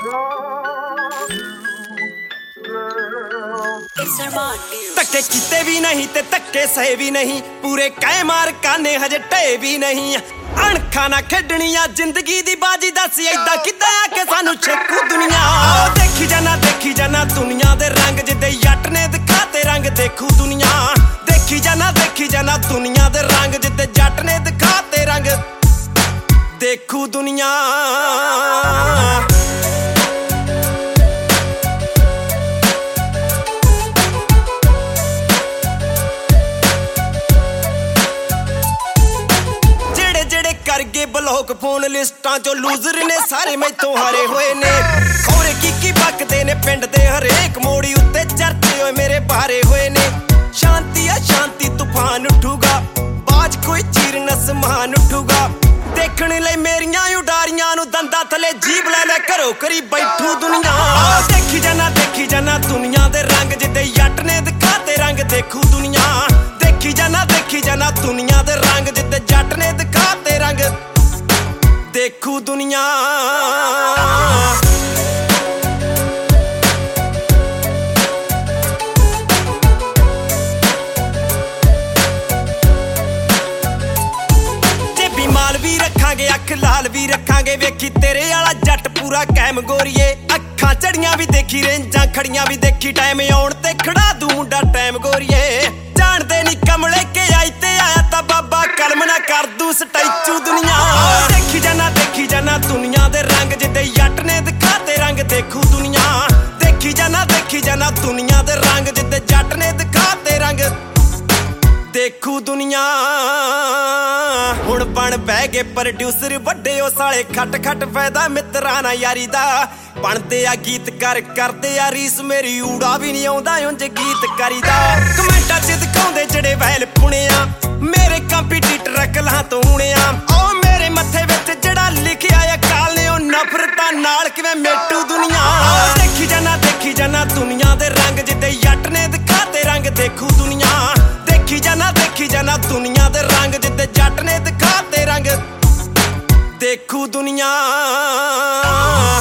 ਧੱਕੇ ਕੀਤੇ ਵੀ ਨਹੀਂ ਤੇ ਧੱਕੇ ਸਹੇ ਵੀ ਨਹੀਂ, ਪੂਰੇ ਕਹਿ ਮਾਰ ਕਾਨੇ ਹਜੇ ਢੇ ਵੀ ਨਹੀਂ। ਅਣਖਾਂ ਨਾ ਖੇਡਣੀਆਂ ਜ਼ਿੰਦਗੀ ਦੀ ਬਾਜੀ, ਦੱਸ ਏਦਾਂ ਕਿੱਦਾਂ ਆ ਕੇ ਸਾਨੂੰ ਛੇਕੂ ਦੁਨੀਆ। ਦੇਖੀ ਜਾਣਾ ਦੁਨੀਆ ਦੇ ਰੰਗ, ਜਿੱਦੇ ਜੱਟ ਨੇ ਦਿਖਾਤੇ ਰੰਗ ਦੇਖੂ ਦੁਨੀਆ। ਦੇਖੀ ਜਾਣਾ ਦੁਨੀਆ ਦੇ ਰੰਗ, ਜਿੱਦੇ ਜੱਟ ਨੇ ਦਿਖਾਤੇ ਰੰਗ ਦੇਖੂ ਦੁਨੀਆ। ਕਰਗੇ ਬਲੌਕ ਫੋਨ ਲਿਸਟਾਂ ਚੋਂ ਲੂਜ਼ਰ ਨੇ ਸਾਰੇ ਮੈਥੋਂ ਹਾਰੇ ਹੋਏ ਨੇ। ਖੋਰੇ ਕੀ ਬਕਦੇ ਨੇ ਪਿੰਡ ਦੇ ਹਰੇਕ ਮੋੜੀ ਉੱਤੇ ਚਰਚੇ ਹੋਏ ਮੇਰੇ ਬਾਰੇ ਹੋਏ ਨੇ। ਸ਼ਾਂਤੀ ਆ ਸ਼ਾਂਤੀ ਤੂਫਾਨ ਉੱਠੂਗਾ, ਬਾਜ ਕੋਈ ਚੀਰਨ ਅਸਮਾਨ ਉੱਠੂਗਾ। ਦੇਖਣ ਲਈ ਮੇਰੀਆਂ ਉਡਾਰੀਆਂ ਨੂੰ ਦੰਦਾਂ ਥਲੇ ਜੀਭ ਲੈ ਘਰੋਂ ਕਰੀ ਬੈਠੂ ਦੁਨੀਆ। ਦੇਖੀ ਜਾਣਾ ਦੁਨੀਆ ਦੇ ਰੰਗ, ਜਿੱਦੇ ਜੱਟ ਨੇ ਦਿਖਾਤੇ ਰੰਗ ਦੇਖੂ ਦੁਨੀਆ। ਦੇਖੀ ਜਾਣਾ ਦੁਨੀਆ ਦੇ ਰੰਗ, ਜਿੱਦੇ ਜੱਟ ਨੇ ਦਿਖਾਤੇ ਰੰਗ ਦੇਖੂ ਦੁਨੀਆ। ਜੇਬੀ ਮਾਲ ਵੀ ਰੱਖਾਂਗੇ, ਅੱਖ ਲਾਲ ਵੀ ਰੱਖਾਂਗੇ, ਵੇਖੀ ਤੇਰੇ ਵਾਲਾ ਜੱਟ ਪੂਰਾ ਕੈਮ ਗੋਰੀਏ। ਅੱਖਾਂ ਚੜੀਆਂ ਵੀ ਦੇਖੀ, ਰੇਂਜਾਂ ਖੜੀਆਂ ਵੀ ਦੇਖੀ, ਟਾਈਮ ਆਉਣ ਤੇ ਖੜਾ ਦੂ ਮੁੰਡਾ ਟਾਈਮ ਗੋਰੀਏ। ਜਾਣਦੇ ਨੀ ਕਮਲੇ ਕੇ ਆਈ ਤੇ ਆਇਆ ਤਾਂ ਬਾਬਾ ਕਲਮ ਨਾ ਕਰ ਦੂ ਸਟੈਚੂ ਦੁਨੀਆ। ਦੇਖੀ ਜਾਣਾ ਦੁਨੀਆ ਦੇ ਰੰਗ, ਜਿੱਦੇ ਜੱਟ ਨੇ ਦਿਖਾਤੇ ਰੰਗ ਦੇਖੂ ਦੁਨੀਆ। ਦੇਖੀ ਜਾਣਾ ਦੁਨੀਆ ਦੇ ਰੰਗ, ਜਿੱਦੇ ਜੱਟ ਨੇ ਦਿਖਾਤੇ ਰੰਗ ਦੇਖੂ ਦੁਨੀਆ। ਹੁਣ ਬਣ ਬਹਿ ਗਏ ਪ੍ਰੋਡਿਊਸਰ ਵੱਡੇ, ਉਹ ਸਾਲੇ ਖੱਟ ਫਾਇਦਾ ਮਿੱਤਰਾਂ ਨਾ ਯਾਰੀ ਦਾ। ਬਣਦੇ ਆ ਗੀਤਕਾਰ, ਕਰਦੇ ਆ ਰੀਸ, ਮੇਰੀ ਊੜਾ ਵੀ ਨਹੀਂ ਆਉਂਦਾ ਉਂਝ ਗੀਤਕਾਰੀ ਦਾ। ਕਮੈਂਟਾਂ 'ਚ ਦਿਖਾਉਂਦੇ ਜਿਹੜੇ ਵੈਲ ਪੁਣਿਆ, ਮੇਰੇ ਕੰਪੀਟੀਟਰ ਅਕਲਾਂ ਤੋਂ ਹੁਣਿਆ। ਉਹ ਮੇਰੇ ਮੱਥੇ ਵਿੱਚ ਜਿਹੜਾ ਲਿਖਿਆ ਅਕਾਲ ਨੇ, ਉਹ ਨਫ਼ਰਤਾਂ ਨਾਲ ਕਿਵੇਂ ਮੇਟੂ ਦੁਨੀਆ। ਦੇਖੀ ਜਾਣਾ ਦੁਨੀਆ ਦੇ ਰੰਗ, ਜਿੱਦੇ ਜੱਟ ਨੇ ਦਿਖਾਤੇ ਰੰਗ ਦੇਖੂ ਦੁਨੀਆ। ਦੇਖੀ ਜਾਣਾ ਦੁਨੀਆ ਦੇ ਰੰਗ, ਜਿੱਦੇ ਜੱਟ ਨੇ ਦਿਖਾਤੇ ਰੰਗ ਦੇਖੂ ਦੁਨੀਆ।